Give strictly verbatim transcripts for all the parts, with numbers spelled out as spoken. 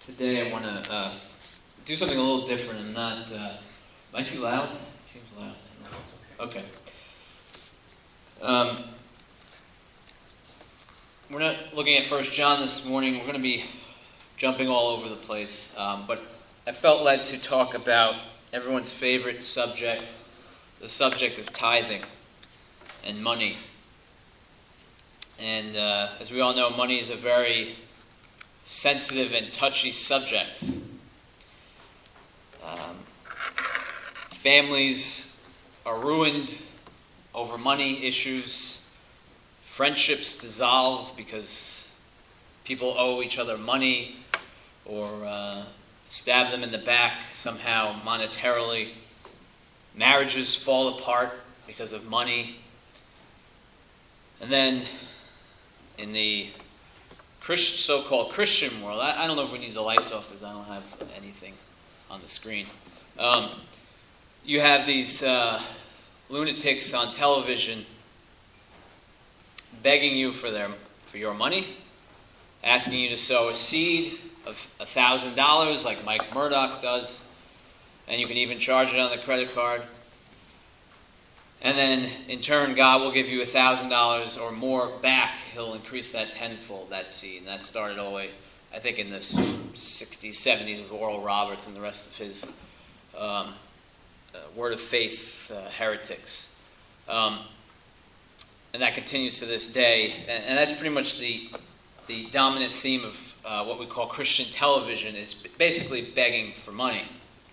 Today I want to uh, do something a little different. I'm not, uh, am I too loud? It seems loud. Okay. Um, we're not looking at First John this morning. We're going to be jumping all over the place. Um, but I felt led to talk about everyone's favorite subject, the subject of tithing and money. And uh, as we all know, money is a very sensitive and touchy subject. Um, families are ruined over money issues. Friendships dissolve because people owe each other money or uh, stab them in the back somehow monetarily. Marriages fall apart because of money. And then in the Christ, so-called Christian world, I, I don't know if we need the lights off because I don't have anything on the screen. Um, you have these uh, lunatics on television begging you for their for your money, asking you to sow a seed of a thousand dollars, like Mike Murdoch does, and you can even charge it on the credit card. And then, in turn, God will give you a thousand dollars or more back. He'll increase that tenfold, that seed. And that started all the way, I think, in the sixties, seventies with Oral Roberts and the rest of his um, uh, Word of Faith uh, heretics. Um, and that continues to this day. And, and that's pretty much the the dominant theme of uh, what we call Christian television, is basically begging for money.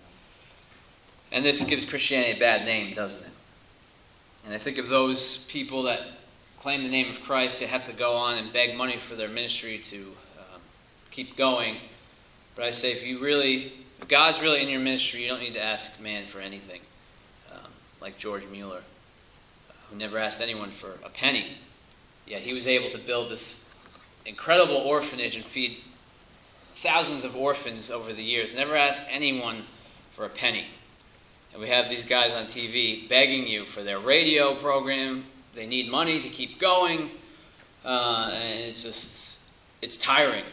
And this gives Christianity a bad name, doesn't it? And I think of those people that claim the name of Christ, they have to go on and beg money for their ministry to um, keep going. But I say, if you really, if God's really in your ministry, you don't need to ask man for anything. Um, like George Mueller, uh, who never asked anyone for a penny. Yet he was able to build this incredible orphanage and feed thousands of orphans over the years. Never asked anyone for a penny. And we have these guys on T V begging you for their radio program. They need money to keep going. Uh, and it's just, it's tiring.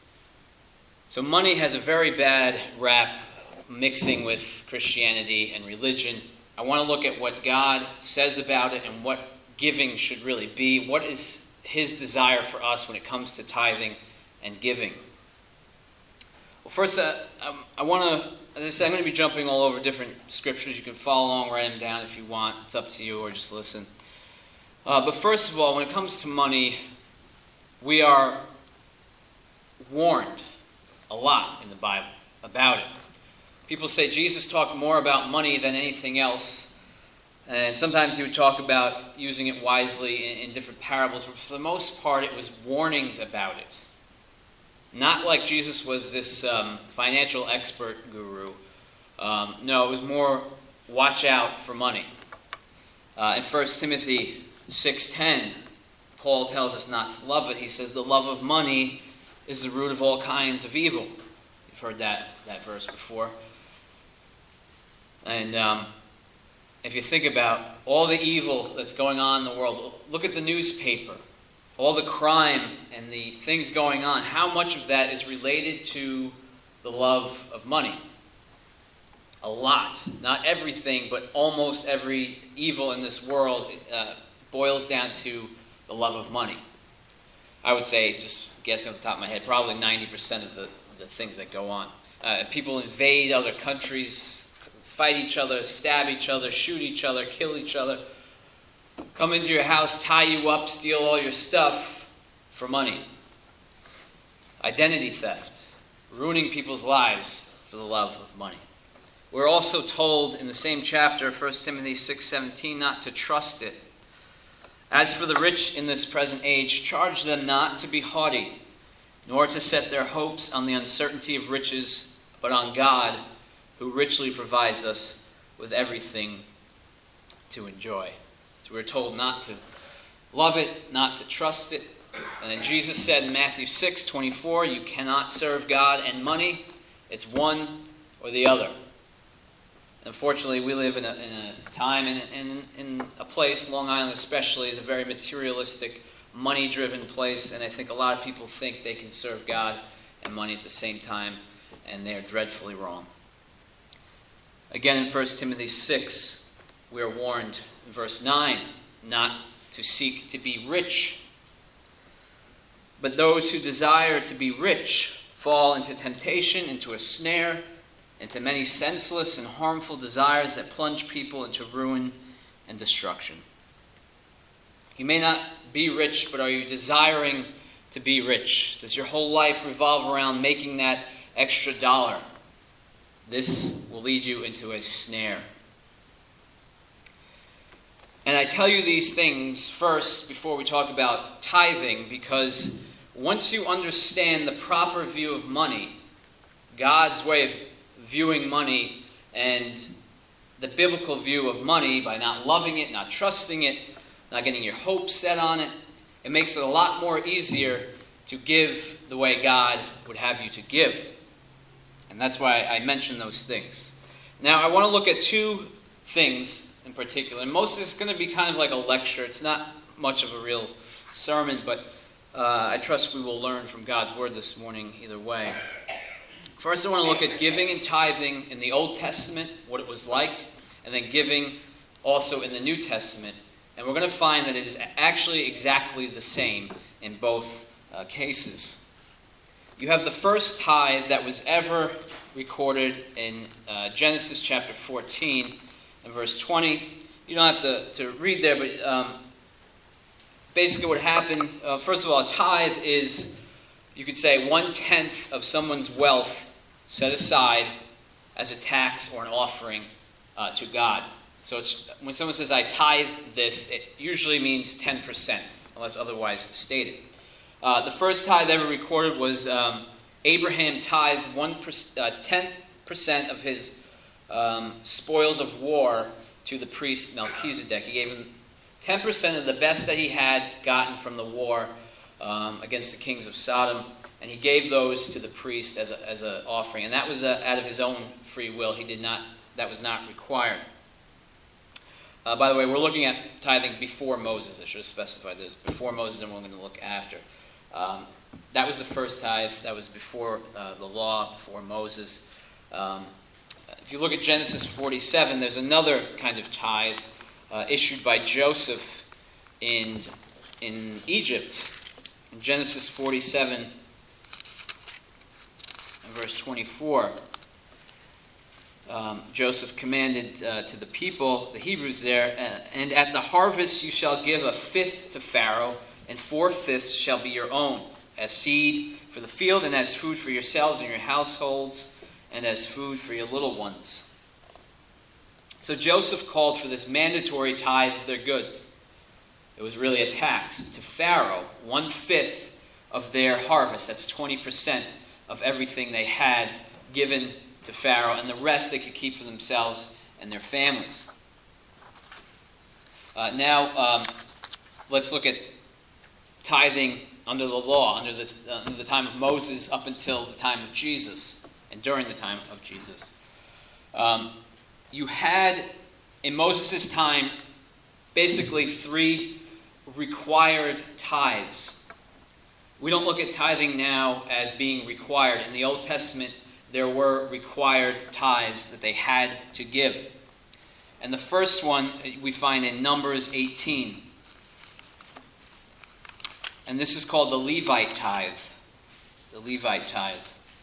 So money has a very bad rap mixing with Christianity and religion. I want to look at what God says about it and what giving should really be. What is his desire for us when it comes to tithing and giving? Well, first, uh, um, I want to, as I said, I'm going to be jumping all over different scriptures. You can follow along, write them down if you want. It's up to you, or just listen. Uh, but first of all, when it comes to money, we are warned a lot in the Bible about it. People say Jesus talked more about money than anything else. And sometimes he would talk about using it wisely in, in different parables. But for the most part, it was warnings about it. Not like Jesus was this um, financial expert guru. Um, no, it was more watch out for money. Uh, in First Timothy six ten, Paul tells us not to love it. He says the love of money is the root of all kinds of evil. You've heard that, that verse before. And um, if you think about all the evil that's going on in the world, look at the newspaper. All the crime and the things going on, how much of that is related to the love of money? A lot. Not everything, but almost every evil in this world uh, boils down to the love of money. I would say, just guessing off the top of my head, probably ninety percent of the, the things that go on. Uh, people invade other countries, fight each other, stab each other, shoot each other, kill each other. Come into your house, tie you up, steal all your stuff for money. Identity theft, ruining people's lives for the love of money. We're also told in the same chapter, First Timothy six seventeen, not to trust it. As for the rich in this present age, charge them not to be haughty, nor to set their hopes on the uncertainty of riches, but on God, who richly provides us with everything to enjoy. So we're told not to love it, not to trust it. And then Jesus said in Matthew six twenty-four, you cannot serve God and money. It's one or the other. Unfortunately, we live in a, in a time and in, in, in a place, Long Island especially, is a very materialistic, money-driven place. And I think a lot of people think they can serve God and money at the same time. and they are dreadfully wrong. Again, in First Timothy six, we are warned in verse nine not to seek to be rich. But those who desire to be rich fall into temptation, into a snare, into many senseless and harmful desires that plunge people into ruin and destruction. You may not be rich, but are you desiring to be rich? Does your whole life revolve around making that extra dollar? This will lead you into a snare. And I tell you these things first before we talk about tithing, because once you understand the proper view of money, God's way of viewing money and the biblical view of money, by not loving it, not trusting it, not getting your hopes set on it, it makes it a lot more easier to give the way God would have you to give. And that's why I mention those things. Now, I want to look at two things in particular. And most is going to be kind of like a lecture. It's not much of a real sermon, but uh, I trust we will learn from God's Word this morning either way. First, I want to look at giving and tithing in the Old Testament, what it was like, and then giving also in the New Testament. And we're going to find that it is actually exactly the same in both uh, cases. You have the first tithe that was ever recorded in uh, Genesis chapter fourteen and verse twenty. You don't have to, to read there, but um, basically what happened, uh, first of all, a tithe is, you could say, one-tenth of someone's wealth set aside as a tax or an offering uh, to God. So it's, when someone says, I tithed this, it usually means ten percent, unless otherwise stated. Uh, the first tithe ever recorded was um, Abraham tithed one uh, ten percent of his um, spoils of war to the priest Melchizedek. He gave him ten percent of the best that he had gotten from the war um, against the kings of Sodom, and he gave those to the priest as a, as an offering. And that was uh, out of his own free will. He did not. That was not required. Uh, by the way, we're looking at tithing before Moses. I should have specified this. Before Moses, and we're going to look after. Um, that was the first tithe. That was before uh, the law, before Moses. Um, if you look at Genesis forty-seven, there's another kind of tithe uh, issued by Joseph in, in Egypt. In Genesis forty-seven, and verse twenty-four, um, Joseph commanded uh, to the people, the Hebrews there, uh, and at the harvest you shall give a fifth to Pharaoh, and four-fifths shall be your own, as seed for the field, and as food for yourselves and your households, and as food for your little ones. So Joseph called for this mandatory tithe of their goods. It was really a tax to Pharaoh, one-fifth of their harvest. That's twenty percent of everything they had given to Pharaoh, and the rest they could keep for themselves and their families. Uh, now, um, let's look at tithing under the law, under the, uh, under the time of Moses up until the time of Jesus, and during the time of Jesus. Um, you had, in Moses' time, basically three required tithes. We don't look at tithing now as being required. In the Old Testament, there were required tithes that they had to give. And the first one we find in Numbers eighteen. And this is called the Levite tithe. The Levite tithe.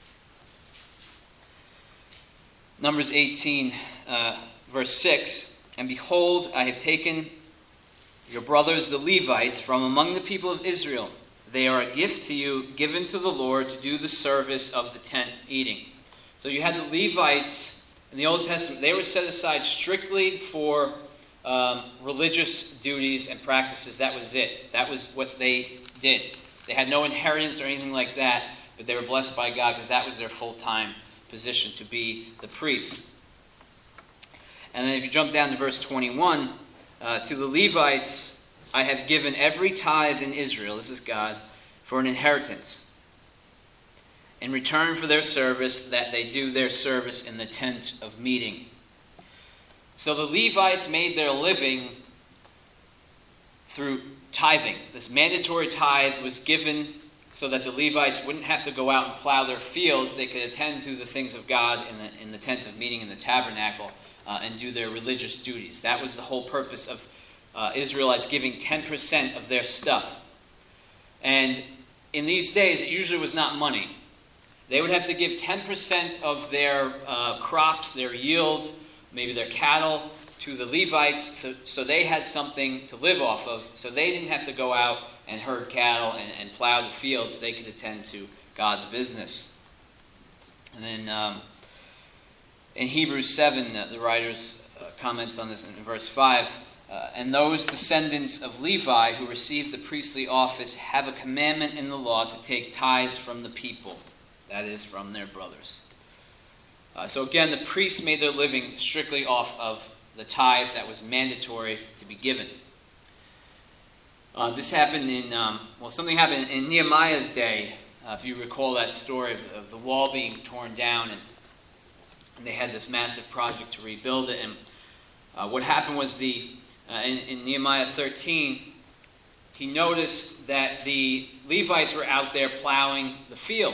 Numbers eighteen, uh, verse six. And behold, I have taken your brothers the Levites from among the people of Israel. They are a gift to you, given to the Lord to do the service of the tent meeting. So you had the Levites in the Old Testament. They were set aside strictly for um, religious duties and practices. That was it. That was what they did. They had no inheritance or anything like that, but they were blessed by God because that was their full-time position, to be the priests. And then if you jump down to verse twenty-one, uh, to the Levites I have given every tithe in Israel, this is God, for an inheritance, in return for their service, that they do their service in the tent of meeting. So the Levites made their living through tithing. This mandatory tithe was given so that the Levites wouldn't have to go out and plow their fields. They could attend to the things of God in the, in the tent of meeting, in the tabernacle, uh, and do their religious duties. That was the whole purpose of uh, Israelites giving ten percent of their stuff. And in these days, it usually was not money. They would have to give ten percent of their uh, crops, their yield, maybe their cattle, to the Levites, so, so they had something to live off of, so they didn't have to go out and herd cattle and, and plow the fields. They could attend to God's business. And then um, in Hebrews seven, uh, the writer's uh, comments on this in verse five, uh, and those descendants of Levi who received the priestly office have a commandment in the law to take tithes from the people, that is, from their brothers. Uh, so again, the priests made their living strictly off of the tithe that was mandatory to be given. Uh, this happened in, um, well, something happened in Nehemiah's day. Uh, if you recall that story of, of the wall being torn down, and, and they had this massive project to rebuild it. And uh, what happened was the uh, in, in Nehemiah thirteen, he noticed that the Levites were out there plowing the field,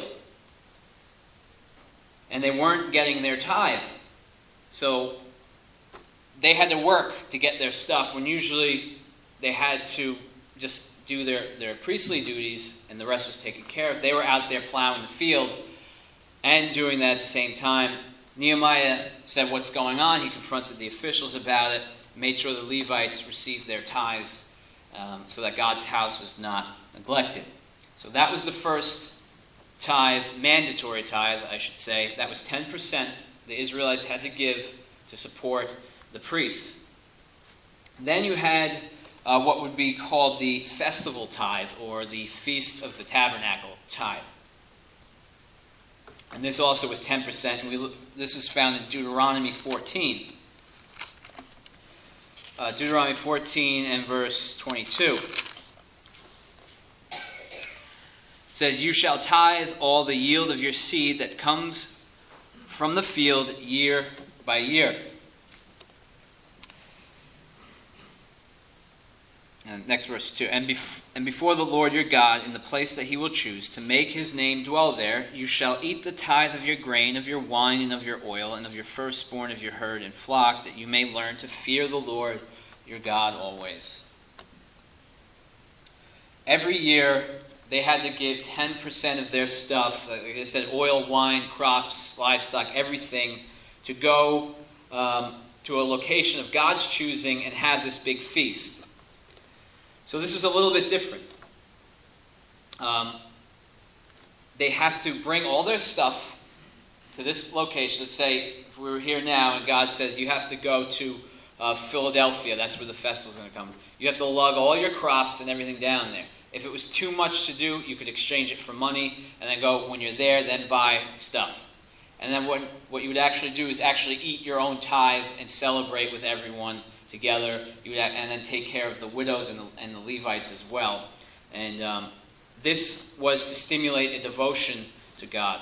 and they weren't getting their tithe. So they had to work to get their stuff, when usually they had to just do their, their priestly duties and the rest was taken care of. They were out there plowing the field and doing that at the same time. Nehemiah said what's going on. He confronted the officials about it, made sure the Levites received their tithes um, so that God's house was not neglected. So that was the first tithe, mandatory tithe, I should say. That was ten percent the Israelites had to give to support the priests. Then you had uh, what would be called the festival tithe, or the Feast of the Tabernacle tithe. And this also was ten percent. And we, this is found in Deuteronomy fourteen. Uh, Deuteronomy fourteen and verse twenty-two. It says, "You shall tithe all the yield of your seed that comes from the field year by year." And next verse two. And, bef- and before the Lord your God, in the place that he will choose, to make his name dwell there, you shall eat the tithe of your grain, of your wine, and of your oil, and of your firstborn of your herd and flock, that you may learn to fear the Lord your God always. Every year, they had to give ten percent of their stuff, like I said, oil, wine, crops, livestock, everything, to go um, to a location of God's choosing and have this big feast. So this is a little bit different. Um, they have to bring all their stuff to this location. Let's say if we were here now and God says you have to go to uh, Philadelphia, that's where the festival's going to come. You have to lug all your crops and everything down there. If it was too much to do, you could exchange it for money and then go, when you're there, then buy stuff. And then what, what you would actually do is actually eat your own tithe and celebrate with everyone together. You would, and then take care of the widows and the, and the Levites as well. And um, this was to stimulate a devotion to God.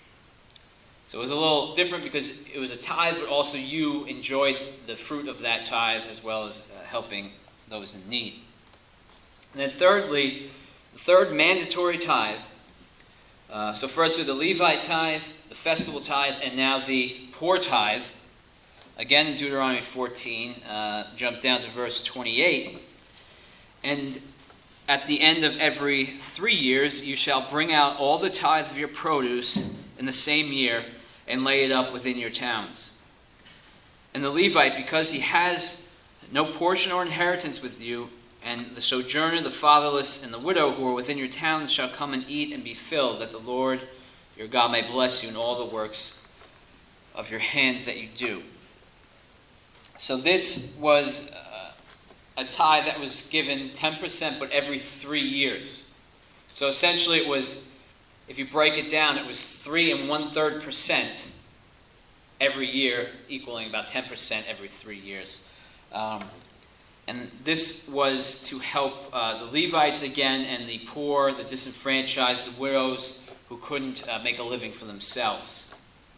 So it was a little different because it was a tithe, but also you enjoyed the fruit of that tithe as well as uh, helping those in need. And then thirdly, the third mandatory tithe. Uh, so first with the Levite tithe, the festival tithe, and now the poor tithe. Again in Deuteronomy fourteen, uh, jump down to verse twenty-eight. "And at the end of every three years you shall bring out all the tithe of your produce in the same year and lay it up within your towns. And the Levite, because he has no portion or inheritance with you, and the sojourner, the fatherless, and the widow who are within your towns shall come and eat and be filled, that the Lord your God may bless you in all the works of your hands that you do." So this was uh, a tithe that was given ten percent, but every three years. So essentially it was, if you break it down, it was three and one-third percent every year, equaling about ten percent every three years. Um, and this was to help uh, the Levites again, and the poor, the disenfranchised, the widows who couldn't uh, make a living for themselves.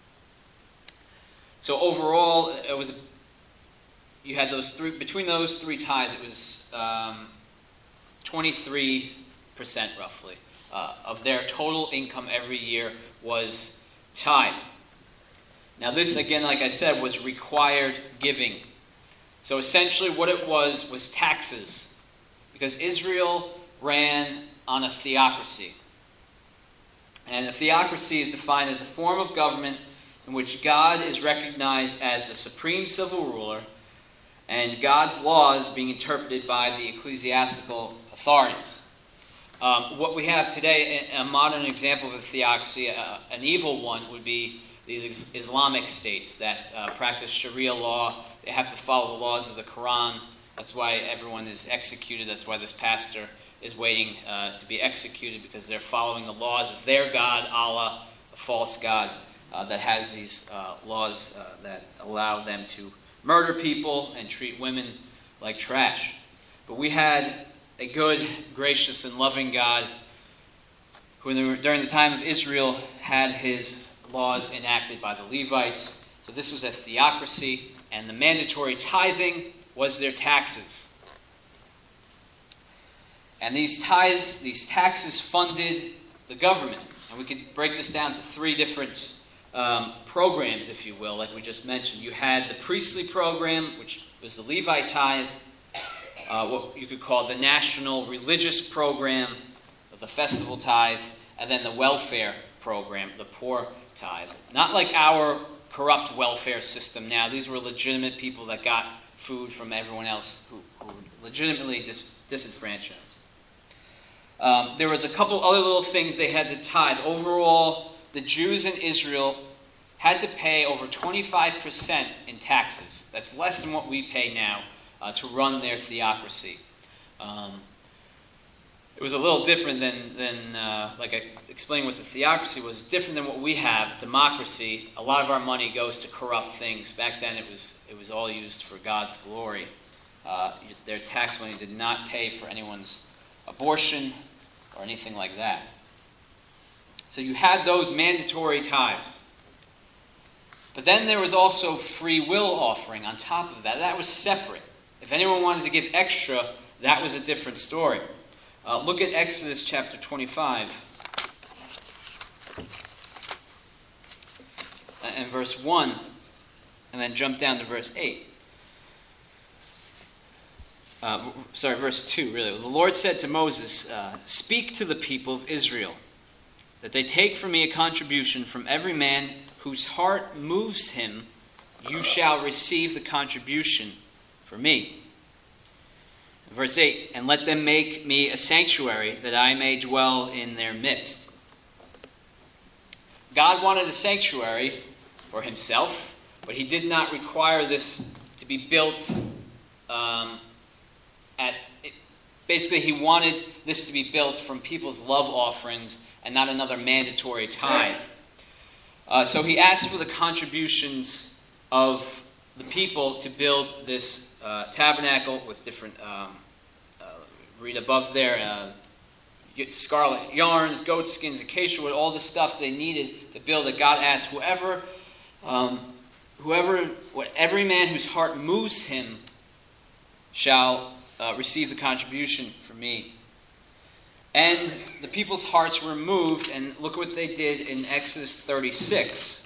So overall, it was a You had those three, between those three tithes, it was um, twenty-three percent roughly uh, of their total income every year was tithed. Now this, again, like I said, was required giving. So essentially what it was was taxes, because Israel ran on a theocracy. And a theocracy is defined as a form of government in which God is recognized as the supreme civil ruler and God's laws being interpreted by the ecclesiastical authorities. Um, what we have today, a modern example of a theocracy, uh, an evil one, would be these Islamic states that uh, practice Sharia law. They have to follow the laws of the Quran. That's why everyone is executed. That's why this pastor is waiting uh, to be executed, because they're following the laws of their God, Allah, a false God uh, that has these uh, laws uh, that allow them to murder people and treat women like trash. But we had a good, gracious, and loving God who, during the time of Israel, had his laws enacted by the Levites. So this was a theocracy, and the mandatory tithing was their taxes. And these tithes, these taxes funded the government. And we could break this down to three different um, programs, if you will, like we just mentioned. You had the priestly program, which was the Levite tithe, uh, what you could call the national religious program, the festival tithe, and then the welfare program, the poor tithe. Not like our corrupt welfare system now. These were legitimate people that got food from everyone else who, who were legitimately dis- disenfranchised. Um, there was a couple other little things they had to tithe. Overall, the Jews in Israel had to pay over twenty-five percent in taxes. That's less than what we pay now uh, to run their theocracy. Um, it was a little different than, than uh, like I explained what the theocracy was, different than what we have, democracy. A lot of our money goes to corrupt things. Back then it was, it was all used for God's glory. Uh, their tax money did not pay for anyone's abortion or anything like that. So you had those mandatory tithes. But then there was also free will offering on top of that. That was separate. If anyone wanted to give extra, that was a different story. Uh, look at Exodus chapter twenty-five and verse one, and then jump down to verse eight. Uh, sorry, verse two, really. The Lord said to Moses, uh, "Speak to the people of Israel, that they take from me a contribution from every man whose heart moves him. You shall receive the contribution for me." Verse eight, "And let them make me a sanctuary, that I may dwell in their midst." God wanted a sanctuary for himself, but he did not require this to be built um, at... It, basically, he wanted this to be built from people's love offerings and not another mandatory tithe. Uh, so he asked for the contributions of the people to build this uh, tabernacle with different... Um, Read above there, uh, scarlet yarns, goat skins, acacia wood, all the stuff they needed to build it. God asked whoever, um, whoever, what, every man whose heart moves him shall uh, receive the contribution for me. And the people's hearts were moved, and look what they did in Exodus thirty-six.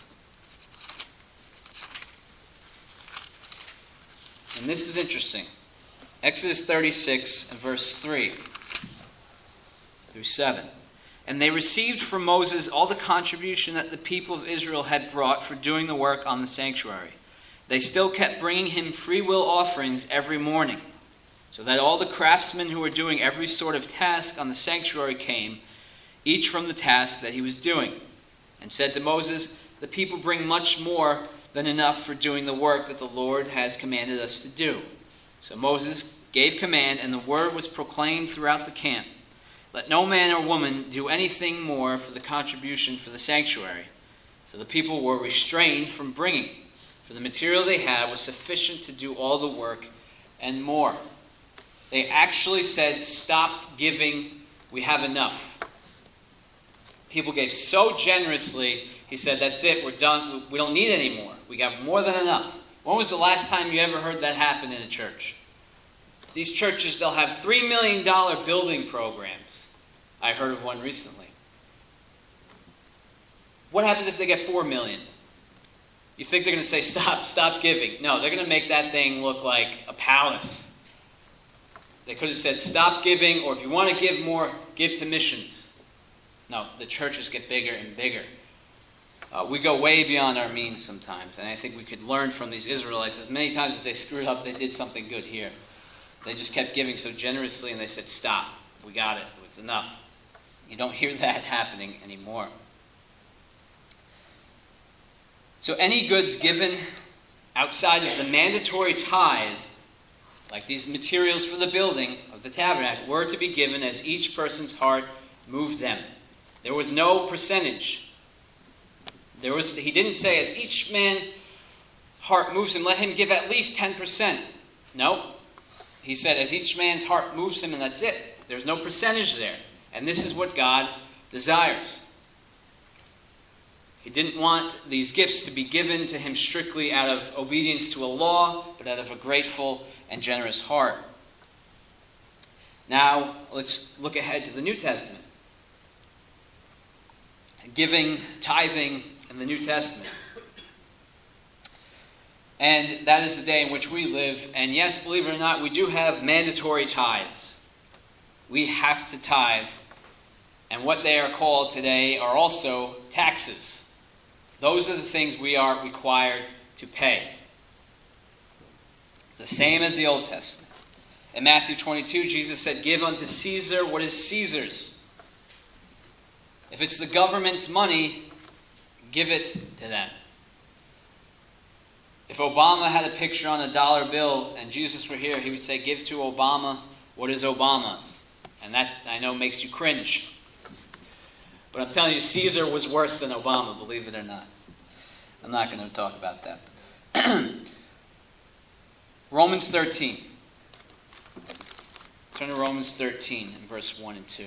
And this is interesting. Exodus thirty-six and verse three through seven. "And they received from Moses all the contribution that the people of Israel had brought for doing the work on the sanctuary. They still kept bringing him free will offerings every morning, so that all the craftsmen who were doing every sort of task on the sanctuary came, each from the task that he was doing, and said to Moses, 'The people bring much more than enough for doing the work that the Lord has commanded us to do.' So Moses gave command, and the word was proclaimed throughout the camp. 'Let no man or woman do anything more for the contribution for the sanctuary.' So the people were restrained from bringing, for the material they had was sufficient to do all the work and more." They actually said, "Stop giving, we have enough." People gave so generously, he said, "That's it, we're done, we don't need any more. We got more than enough." When was the last time you ever heard that happen in a church? These churches, they'll have three million dollars building programs. I heard of one recently. What happens if they get four million? You think they're going to say, stop, stop giving. No, they're going to make that thing look like a palace. They could have said, stop giving, or if you want to give more, give to missions. No, the churches get bigger and bigger. Uh, we go way beyond our means sometimes, and I think we could learn from these Israelites. As many times as they screwed up, they did something good here. They just kept giving so generously, and they said, stop, we got it, it was enough. You don't hear that happening anymore. So any goods given outside of the mandatory tithe, like these materials for the building of the tabernacle, were to be given as each person's heart moved them. There was no percentage. There was, he didn't say, as each man's heart moves him, let him give at least ten percent. No. He said, as each man's heart moves him, and that's it. There's no percentage there. And this is what God desires. He didn't want these gifts to be given to him strictly out of obedience to a law, but out of a grateful and generous heart. Now, let's look ahead to the New Testament. Giving, tithing in the New Testament. And that is the day in which we live. And yes, believe it or not, we do have mandatory tithes. We have to tithe. And what they are called today are also taxes. Those are the things we are required to pay. It's the same as the Old Testament. In Matthew twenty-two, Jesus said, give unto Caesar what is Caesar's. If it's the government's money, give it to them. If Obama had a picture on a dollar bill and Jesus were here, he would say, give to Obama what is Obama's. And that, I know, makes you cringe. But I'm telling you, Caesar was worse than Obama, believe it or not. I'm not going to talk about that. Romans thirteen. Turn to Romans thirteen in verse one and two.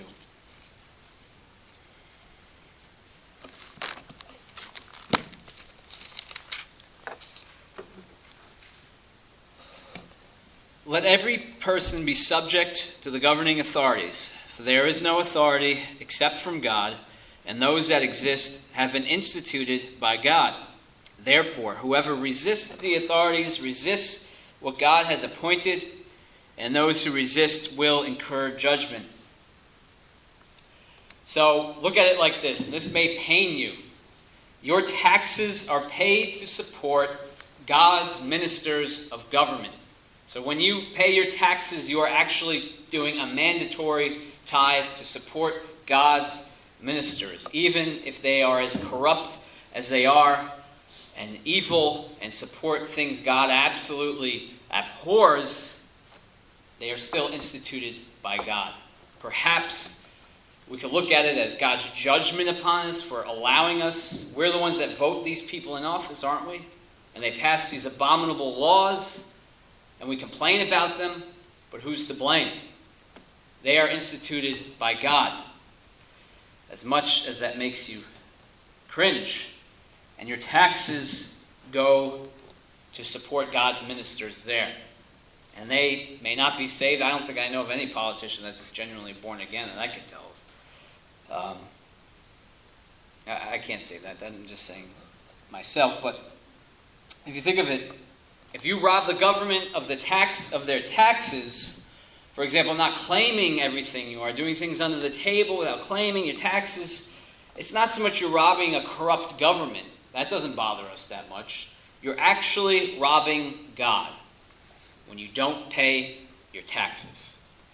Let every person be subject to the governing authorities, for there is no authority except from God, and those that exist have been instituted by God. Therefore, whoever resists the authorities resists what God has appointed, and those who resist will incur judgment. So, look at it like this, and this may pain you. Your taxes are paid to support God's ministers of government. So when you pay your taxes, you are actually doing a mandatory tithe to support God's ministers, even if they are as corrupt as they are and evil and support things God absolutely abhors. They are still instituted by God. Perhaps we could look at it as God's judgment upon us for allowing us. We're the ones that vote these people in office, aren't we? And they pass these abominable laws. And we complain about them, but who's to blame? They are instituted by God. As much as that makes you cringe, and your taxes go to support God's ministers there. And they may not be saved. I don't think I know of any politician that's genuinely born again that I could tell of. Um, I, I can't say that. I'm just saying myself. But if you think of it, if you rob the government of the tax of their taxes, for example, not claiming everything you are, doing things under the table without claiming your taxes, it's not so much you're robbing a corrupt government. That doesn't bother us that much. You're actually robbing God when you don't pay your taxes.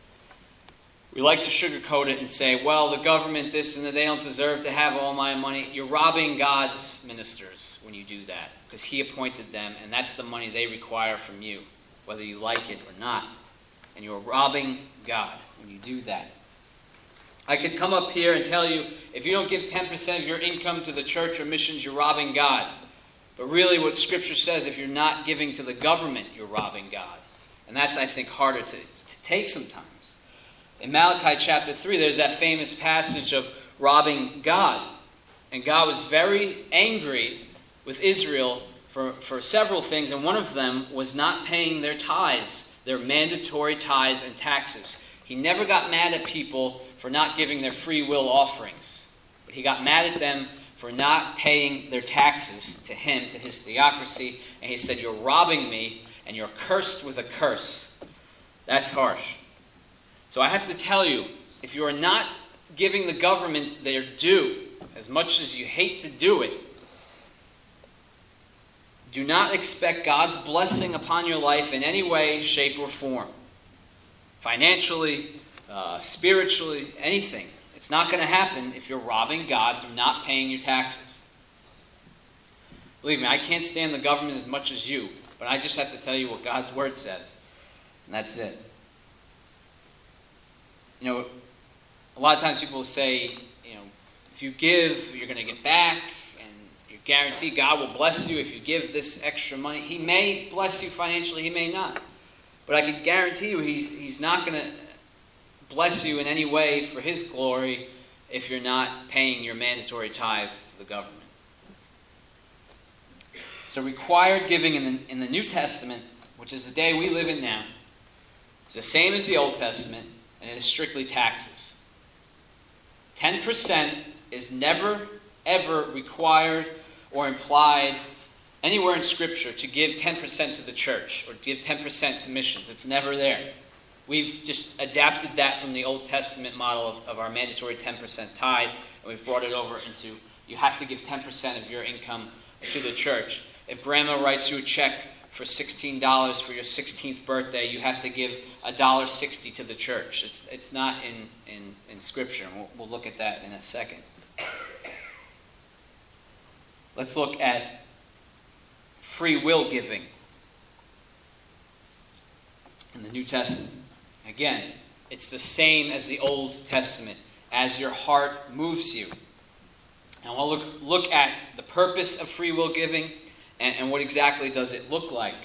We like to sugarcoat it and say, well, the government, this and that, they don't deserve to have all my money. You're robbing God's ministers when you do that, because he appointed them, and that's the money they require from you, whether you like it or not. And you're robbing God when you do that. I could come up here and tell you, if you don't give ten percent of your income to the church or missions, you're robbing God. But really what Scripture says, if you're not giving to the government, you're robbing God. And that's, I think, harder to, to take sometimes. In Malachi chapter three, there's that famous passage of robbing God. And God was very angry with Israel for, for several things, and one of them was not paying their tithes, their mandatory tithes and taxes. He never got mad at people for not giving their free will offerings. But he got mad at them for not paying their taxes to him, to his theocracy, and he said, "You're robbing me, and you're cursed with a curse." That's harsh. So I have to tell you, if you are not giving the government their due, as much as you hate to do it, do not expect God's blessing upon your life in any way, shape, or form. Financially, uh, spiritually, anything. It's not going to happen if you're robbing God through not paying your taxes. Believe me, I can't stand the government as much as you, but I just have to tell you what God's word says. And that's it. You know, a lot of times people say, you know, if you give, you're going to get back, and you're guaranteed God will bless you if you give this extra money. He may bless you financially, he may not. But I can guarantee you he's, he's not going to bless you in any way for his glory if you're not paying your mandatory tithe to the government. So required giving in the, in the New Testament, which is the day we live in now, is the same as the Old Testament, and it is strictly taxes. ten percent is never, ever required or implied anywhere in Scripture to give ten percent to the church or give ten percent to missions. It's never there. We've just adapted that from the Old Testament model of, of our mandatory ten percent tithe, and we've brought it over into you have to give ten percent of your income to the church. If grandma writes you a check for sixteen dollars for your sixteenth birthday, you have to give one dollar sixty to the church. It's it's not in, in, in Scripture, and we'll, we'll look at that in a second. Let's look at free will giving in the New Testament. Again, it's the same as the Old Testament, as your heart moves you. Now we'll look, look at the purpose of free will giving and, and what exactly does it look like.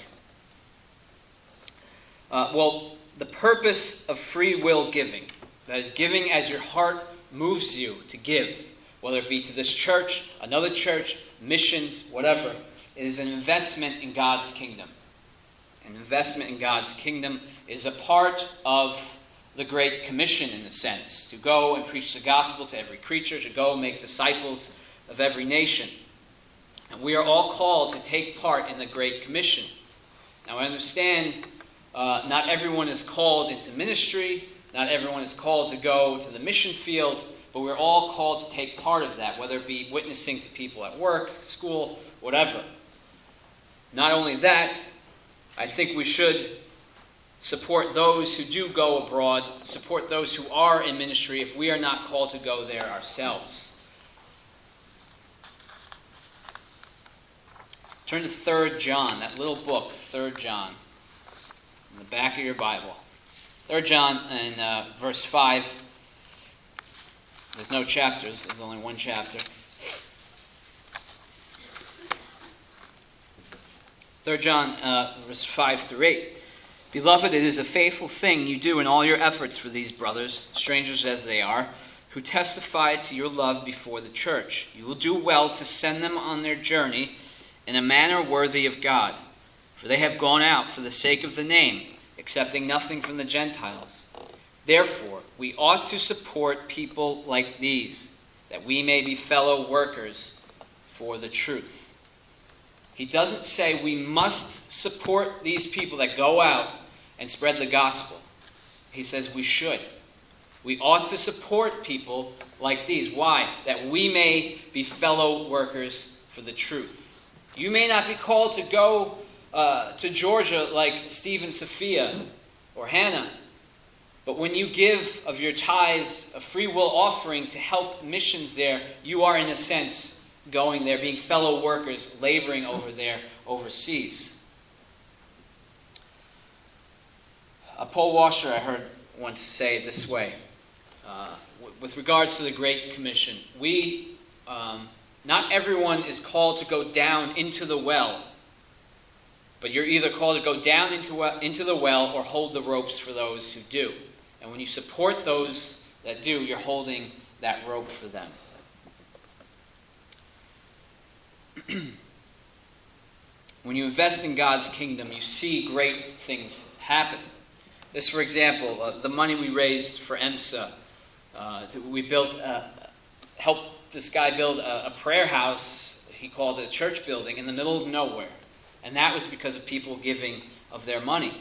Uh, well, the purpose of free will giving, that is giving as your heart moves you to give, whether it be to this church, another church, missions, whatever, it is an investment in God's kingdom. An investment in God's kingdom is a part of the Great Commission, in a sense, to go and preach the gospel to every creature, to go and make disciples of every nation. And we are all called to take part in the Great Commission. Now, I understand uh, not everyone is called into ministry, not everyone is called to go to the mission field, but we're all called to take part of that, whether it be witnessing to people at work, school, whatever. Not only that, I think we should support those who do go abroad, support those who are in ministry if we are not called to go there ourselves. Turn to Third John, that little book, Third John, in the back of your Bible. Third John in uh, verse five. There's no chapters, there's only one chapter. Third John, uh, verse five through eight. Beloved, it is a faithful thing you do in all your efforts for these brothers, strangers as they are, who testify to your love before the church. You will do well to send them on their journey in a manner worthy of God, for they have gone out for the sake of the name, accepting nothing from the Gentiles. Therefore, we ought to support people like these, that we may be fellow workers for the truth. He doesn't say we must support these people that go out and spread the gospel. He says we should. We ought to support people like these. Why? That we may be fellow workers for the truth. You may not be called to go uh, to Georgia like Steve and Sophia or Hannah, but when you give of your tithes a free will offering to help missions there, you are in a sense going there, being fellow workers, laboring over there overseas. Uh, Paul Washer, I heard once say it this way, uh, w- with regards to the Great Commission. We, um, not everyone is called to go down into the well, but you're either called to go down into, well, into the well or hold the ropes for those who do. And when you support those that do, you're holding that rope for them. When you invest in God's kingdom, you see great things happen. This, for example, uh, the money we raised for EMSA Uh, so we built, uh, helped this guy build a, a prayer house. He called it a church building in the middle of nowhere. And that was because of people giving of their money.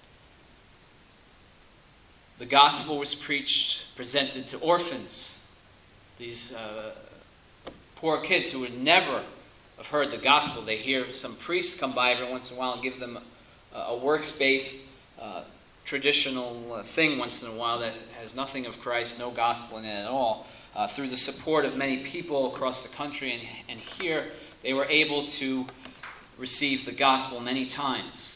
The gospel was preached, presented to orphans. These uh, poor kids who would never have heard the gospel. They hear some priest come by every once in a while and give them a, a works-based, uh, traditional uh, thing once in a while that has nothing of Christ, no gospel in it at all. Uh, through the support of many people across the country and, and here, they were able to receive the gospel many times.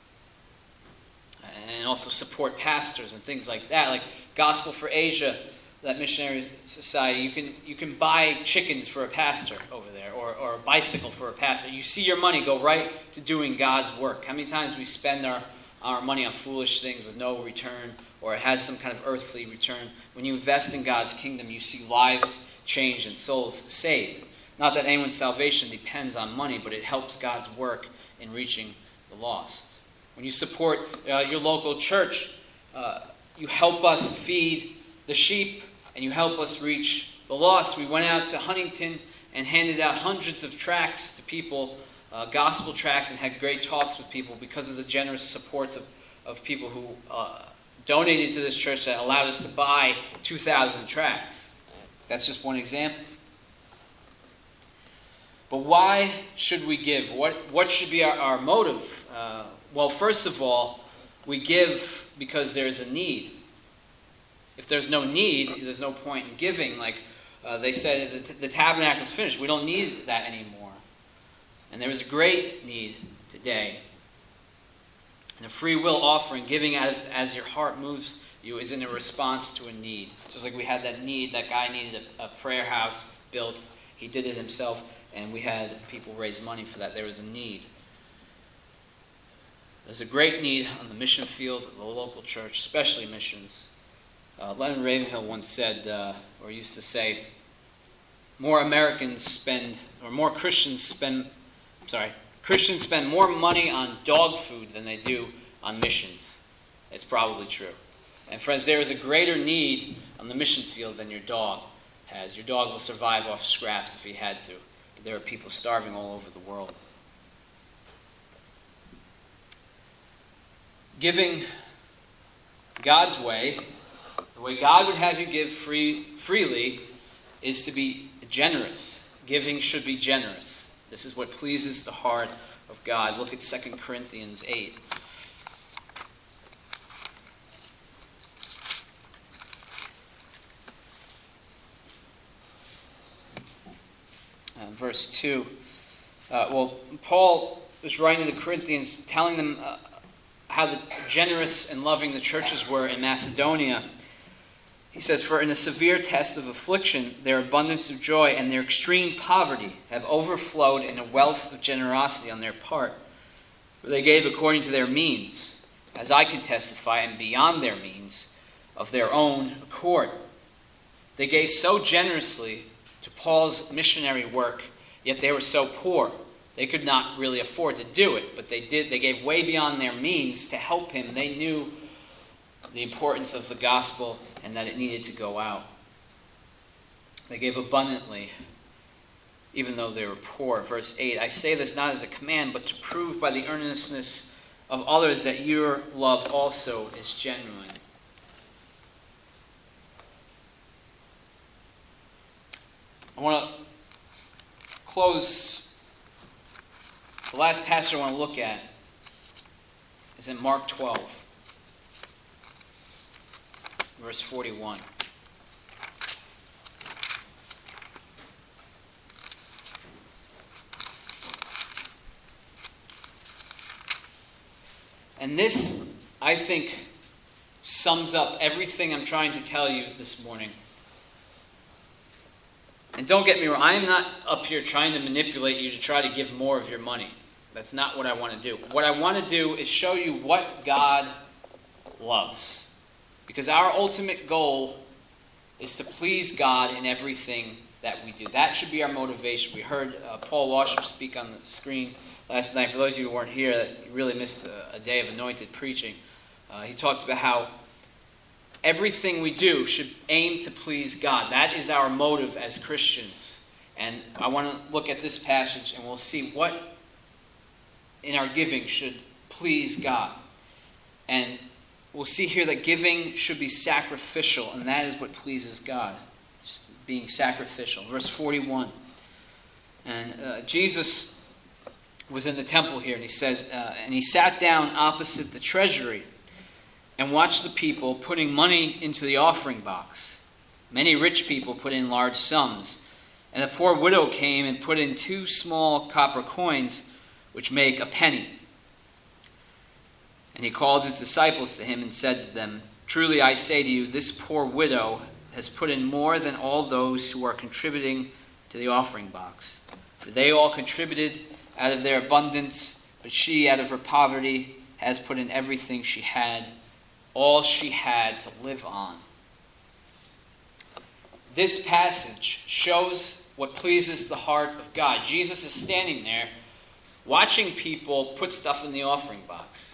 And also support pastors and things like that. Like Gospel for Asia, that missionary society, you can you can buy chickens for a pastor over there, or, or a bicycle for a pastor. You see your money go right to doing God's work. How many times we spend our, our money on foolish things with no return, or it has some kind of earthly return? When you invest in God's kingdom, you see lives changed and souls saved. Not that anyone's salvation depends on money, but it helps God's work in reaching the lost. When you support uh, your local church, uh, you help us feed the sheep and you help us reach the lost. We went out to Huntington and handed out hundreds of tracts to people, uh, gospel tracts, and had great talks with people because of the generous supports of, of people who uh, donated to this church that allowed us to buy two thousand tracts. That's just one example. But why should we give? What, what should be our, our motive? Uh, well, first of all, we give because there's a need. If there's no need, there's no point in giving. Like uh, they said, the, the tabernacle is finished. We don't need that anymore. And there is a great need today. And a free will offering, giving as, as your heart moves you, is in a response to a need. Just like we had that need, that guy needed a, a prayer house built. He did it himself, and we had people raise money for that. There was a need. There's a great need on the mission field of the local church, especially missions. Uh, Leonard Ravenhill once said, uh, or used to say, more Americans spend, or more Christians spend, I'm sorry, Christians spend more money on dog food than they do on missions. It's probably true. And friends, there is a greater need on the mission field than your dog has. Your dog will survive off scraps if he had to. But there are people starving all over the world. Giving God's way, the way God would have you give free, freely, is to be generous. Giving should be generous. This is what pleases the heart of God. Look at Second Corinthians eight. Uh, verse two. Uh, well, Paul was writing to the Corinthians, telling them uh, how the generous and loving the churches were in Macedonia. He says, for in a severe test of affliction, their abundance of joy and their extreme poverty have overflowed in a wealth of generosity on their part. For they gave according to their means, as I can testify, and beyond their means, of their own accord. They gave so generously to Paul's missionary work, yet they were so poor. They could not really afford to do it, but they did. They gave way beyond their means to help him. They knew the importance of the gospel and that it needed to go out. They gave abundantly, even though they were poor. Verse eight, I say this not as a command, but to prove by the earnestness of others that your love also is genuine. I want to close. The last passage I want to look at is in Mark twelve. Verse forty-one. And this, I think, sums up everything I'm trying to tell you this morning. And don't get me wrong, I am not up here trying to manipulate you to try to give more of your money. That's not what I want to do. What I want to do is show you what God loves. Because our ultimate goal is to please God in everything that we do. That should be our motivation. We heard uh, Paul Washer speak on the screen last night. For those of you who weren't here, that you really missed a, a day of anointed preaching. Uh, he talked about how everything we do should aim to please God. That is our motive as Christians. And I want to look at this passage and we'll see what in our giving should please God. And we'll see here that giving should be sacrificial, and that is what pleases God, being sacrificial. Verse forty-one. And uh, Jesus was in the temple here, and he says, uh, and he sat down opposite the treasury and watched the people putting money into the offering box. Many rich people put in large sums, and a poor widow came and put in two small copper coins, which make a penny. And he called his disciples to him and said to them, "Truly I say to you, this poor widow has put in more than all those who are contributing to the offering box. For they all contributed out of their abundance, but she out of her poverty has put in everything she had, all she had to live on." This passage shows what pleases the heart of God. Jesus is standing there watching people put stuff in the offering box.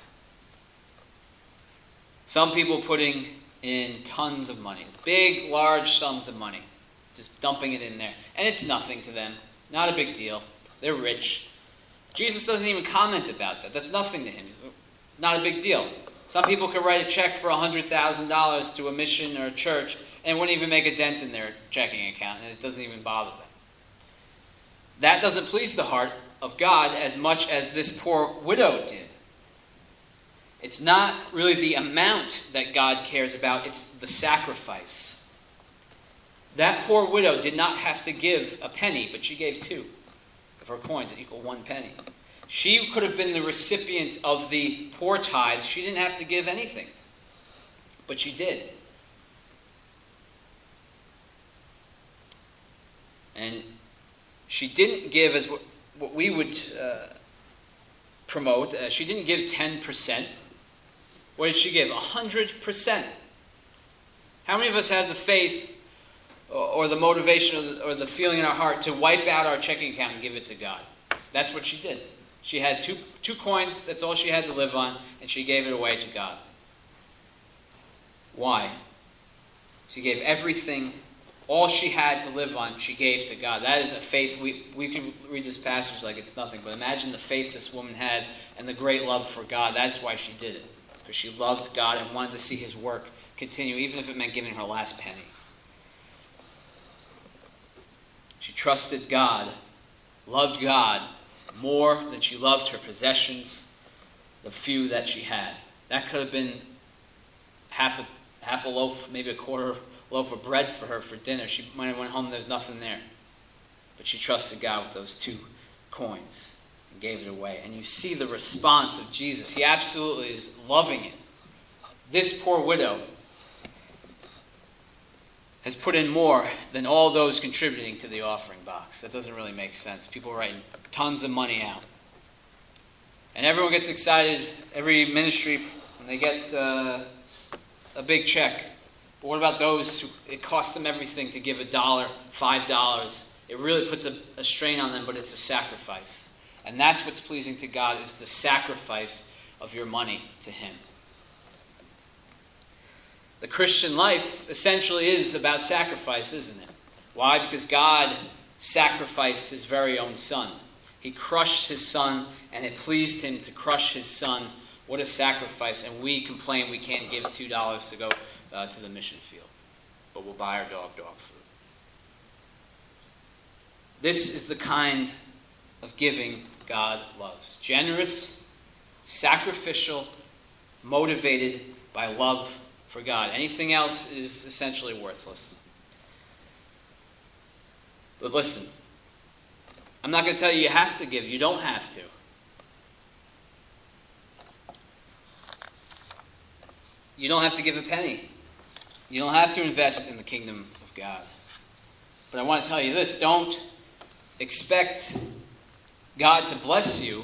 Some people putting in tons of money, big, large sums of money, just dumping it in there. And it's nothing to them, not a big deal. They're rich. Jesus doesn't even comment about that. That's nothing to him. It's not a big deal. Some people could write a check for one hundred thousand dollars to a mission or a church and it wouldn't even make a dent in their checking account, and it doesn't even bother them. That doesn't please the heart of God as much as this poor widow did. It's not really the amount that God cares about, it's the sacrifice. That poor widow did not have to give a penny, but she gave two of her coins that equal one penny. She could have been the recipient of the poor tithe. She didn't have to give anything, but she did. And she didn't give as what, what we would uh, promote. Uh, she didn't give ten percent. What did she give? one hundred percent. How many of us have the faith or, or the motivation or the, or the feeling in our heart to wipe out our checking account and give it to God? That's what she did. She had two, two coins. That's all she had to live on, and she gave it away to God. Why? She gave everything. All she had to live on, she gave to God. That is a faith. We, we can read this passage like it's nothing, but imagine the faith this woman had and the great love for God. That's why she did it, because she loved God and wanted to see his work continue, even if it meant giving her last penny. She trusted God, loved God more than she loved her possessions, the few that she had. That could have been half a, half a loaf, maybe a quarter loaf of bread for her for dinner. She might have went home, there's nothing there. But she trusted God with those two coins and gave it away. And you see the response of Jesus. He absolutely is loving it. This poor widow has put in more than all those contributing to the offering box. That doesn't really make sense. People are writing tons of money out. And everyone gets excited, every ministry, when they get uh, a big check. But what about those who it costs them everything to give a dollar, five dollars? It really puts a, a strain on them, but it's a sacrifice. And that's what's pleasing to God, is the sacrifice of your money to him. The Christian life essentially is about sacrifice, isn't it? Why? Because God sacrificed his very own son. He crushed his son, and it pleased him to crush his son. What a sacrifice. And we complain we can't give two dollars to go uh, to the mission field, but we'll buy our dog dog food. This is the kind of giving God loves. Generous, sacrificial, motivated by love for God. Anything else is essentially worthless. But listen, I'm not going to tell you you have to give. You don't have to. You don't have to give a penny. You don't have to invest in the kingdom of God. But I want to tell you this. Don't expect God to bless you.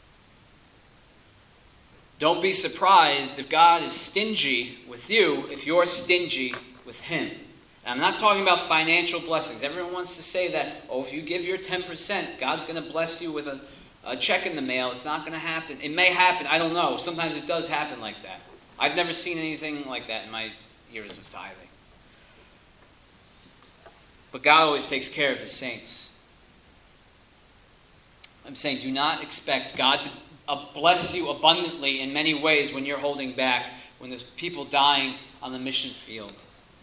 Don't be surprised if God is stingy with you if you're stingy with him. And I'm not talking about financial blessings. Everyone wants to say that, oh, if you give your ten percent, God's going to bless you with a, a check in the mail. It's not going to happen. It may happen. I don't know. Sometimes it does happen like that. I've never seen anything like that in my years of tithing. But God always takes care of his saints. I'm saying do not expect God to uh, bless you abundantly in many ways when you're holding back, when there's people dying on the mission field.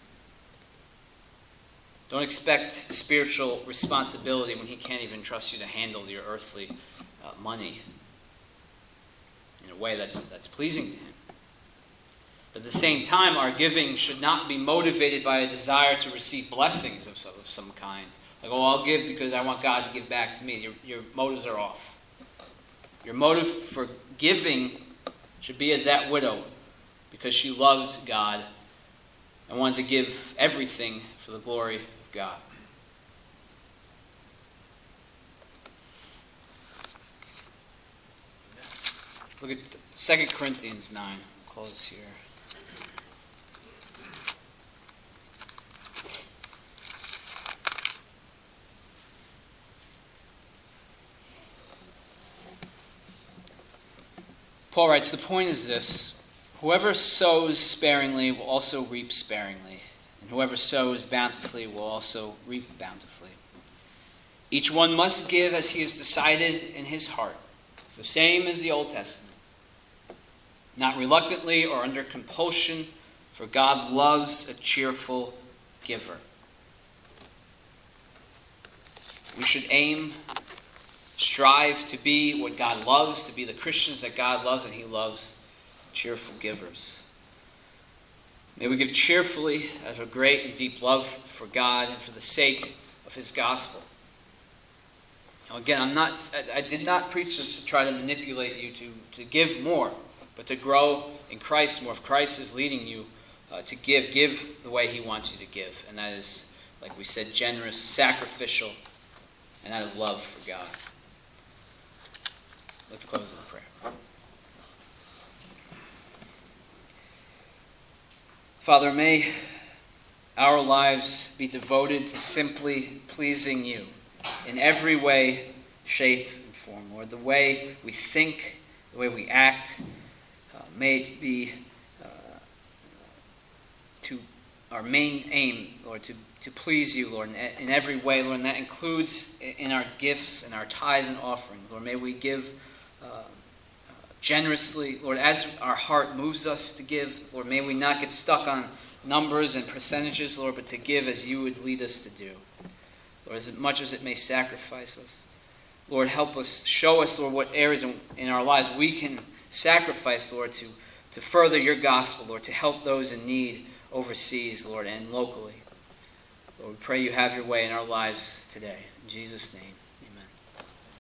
Don't expect spiritual responsibility when he can't even trust you to handle your earthly uh, money in a way that's, that's pleasing to him. But at the same time, our giving should not be motivated by a desire to receive blessings of some, of some kind. Like, oh, I'll give because I want God to give back to me. Your, your motives are off. Your motive for giving should be as that widow, because she loved God and wanted to give everything for the glory of God. Look at Second Corinthians nine. I'll close here. Paul writes, the point is this: whoever sows sparingly will also reap sparingly, and whoever sows bountifully will also reap bountifully. Each one must give as he has decided in his heart. It's the same as the Old Testament. Not reluctantly or under compulsion, for God loves a cheerful giver. We should aim, strive to be what God loves, to be the Christians that God loves, and he loves cheerful givers. May we give cheerfully out of a great and deep love for God and for the sake of his gospel. Now again, I'm not, I, I did not preach this to try to manipulate you to, to give more, but to grow in Christ more. If Christ is leading you uh, to give, give the way he wants you to give. And that is, like we said, generous, sacrificial, and out of love for God. Let's close with a prayer. Father, may our lives be devoted to simply pleasing you in every way, shape, and form. Lord, the way we think, the way we act, uh, may it be uh, to our main aim, Lord, to, to please you, Lord, in, in every way, Lord, and that includes in our gifts and our tithes and offerings. Lord, may we give uh, uh, generously, Lord, as our heart moves us to give. Lord, may we not get stuck on numbers and percentages, Lord, but to give as you would lead us to do. Lord, as much as it may sacrifice us. Lord, help us, show us, Lord, what areas in, in our lives we can sacrifice, Lord, to, to further your gospel, Lord, to help those in need overseas, Lord, and locally. Lord, we pray you have your way in our lives today. In Jesus' name.